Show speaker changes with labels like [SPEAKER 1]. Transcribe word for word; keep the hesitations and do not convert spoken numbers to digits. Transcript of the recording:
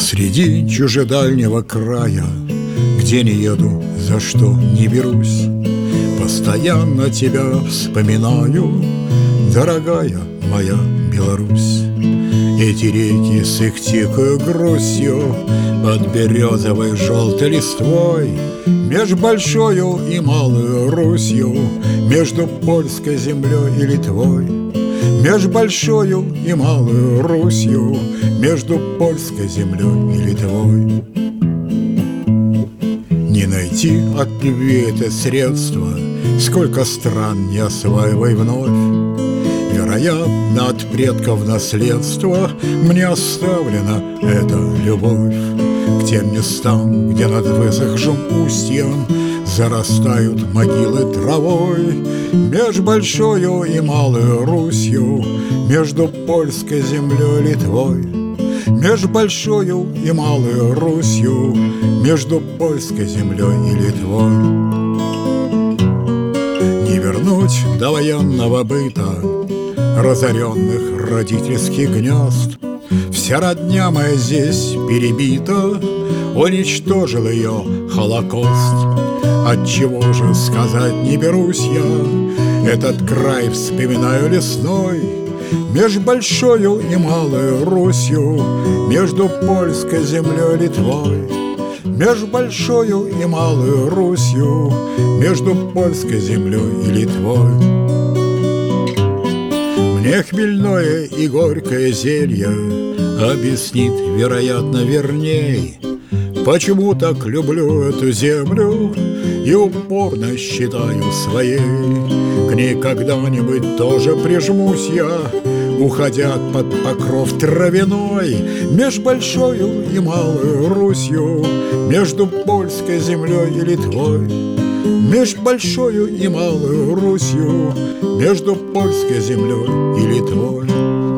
[SPEAKER 1] Посреди чужедальнего края, где не еду, за что не берусь, постоянно тебя вспоминаю, дорогая моя Беларусь. Эти реки с их тихою грустью под березовой желтой листвой, меж большою и малую Русью, между польской землей и Литвой, меж большою и малую Русью, между польской землей и Литвой. Не найти от любви это средство, сколько стран не осваивай вновь. Вероятно, от предков наследство мне оставлена эта любовь к тем местам, где над высохшим устьем зарастают могилы травой, меж большою и малую Русью, между польской землей и Литвой, меж большою и малую Русью, между польской землей и Литвой. Не вернуть до военного быта разоренных родительских гнезд. Вся родня моя здесь перебита, уничтожил ее Холокост. Отчего же сказать не берусь я, этот край вспоминаю лесной, меж большою и малою Русью, между польской землей и Литвой, меж большою и малою Русью, между польской землей и Литвой. Мне хмельное и горькое зелье объяснит, вероятно, верней, почему так люблю эту землю и упорно считаю своей. К ней когда-нибудь тоже прижмусь я, уходя под покров травяной, меж большою и малою Русью, между польской землей и Литвой, меж большою и малою Русью, между польской землей и Литвой.